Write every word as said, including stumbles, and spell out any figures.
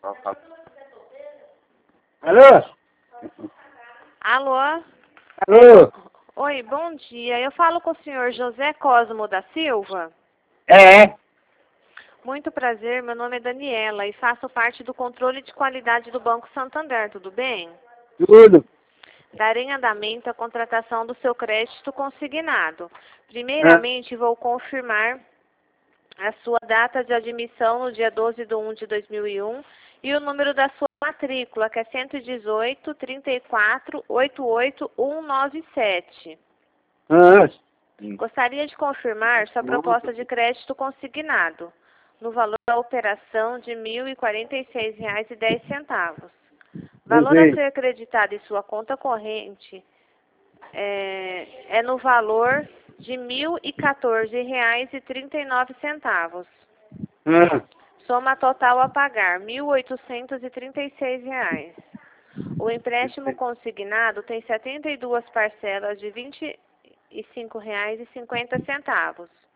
Alô? Alô? Alô? Oi, bom dia. Eu falo com o senhor José Cosmo da Silva. É, Muito prazer, meu nome é Daniela e faço parte do controle de qualidade do Banco Santander, tudo bem? tudo. Darei andamento à contratação do seu crédito consignado. Ah, Primeiramente, vou confirmar a sua data de admissão no dia doze de um de dois mil e um e o número da sua matrícula, que é cento e dezoito, trinta e quatro, oitenta e oito, cento e noventa e sete. ah, Gostaria de confirmar sua proposta de crédito consignado, no valor da operação de mil e quarenta e seis reais e dez centavos. Valor a desenho. ser acreditado em sua conta corrente é, é no valor de mil e quatorze reais e trinta e nove centavos. Ah, Soma total a pagar, mil oitocentos e trinta e seis reais. O empréstimo consignado tem setenta e duas parcelas de vinte e cinco reais e cinquenta centavos.